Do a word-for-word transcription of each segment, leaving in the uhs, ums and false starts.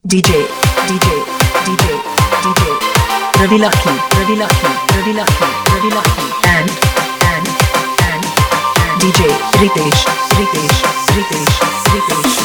DJ, DJ, DJ, DJ, Ravi Lucky, Ravi Lucky, Ravi Lucky, Ravi Lucky, and, and, and, and D J Ritesh, Ritesh, Ritesh, Ritesh.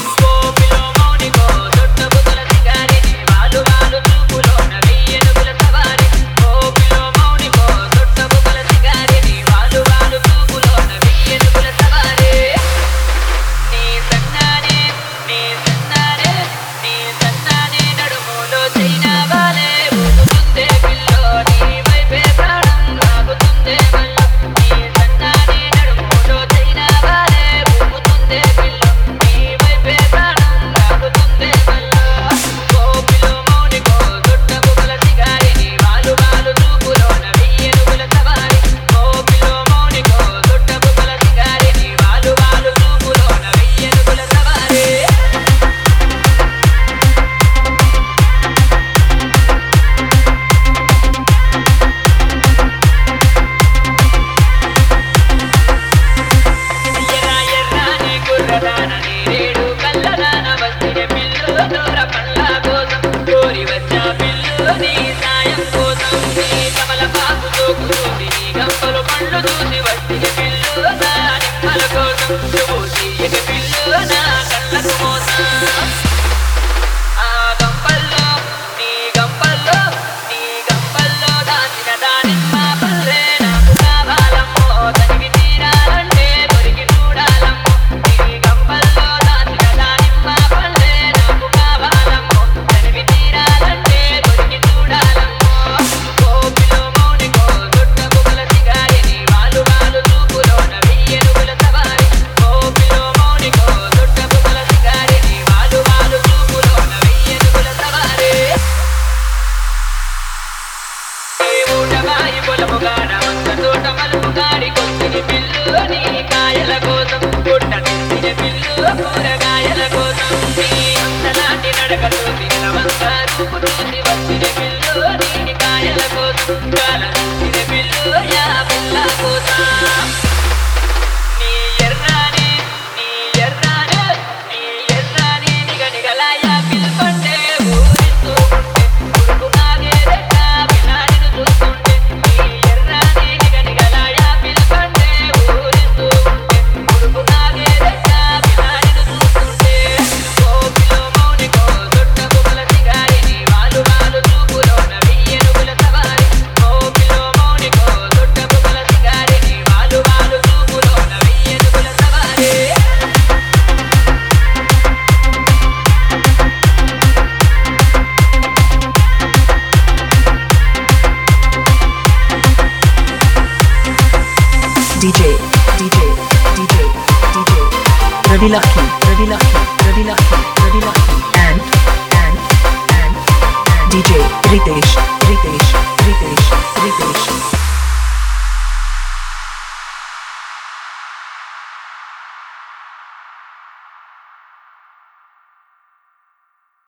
DJ, DJ, DJ, DJ, Ravi Lucky, Ravi Lucky, Ravi Lucky, Ravi Lucky, and, and, and, and D J Ritesh, Ritesh.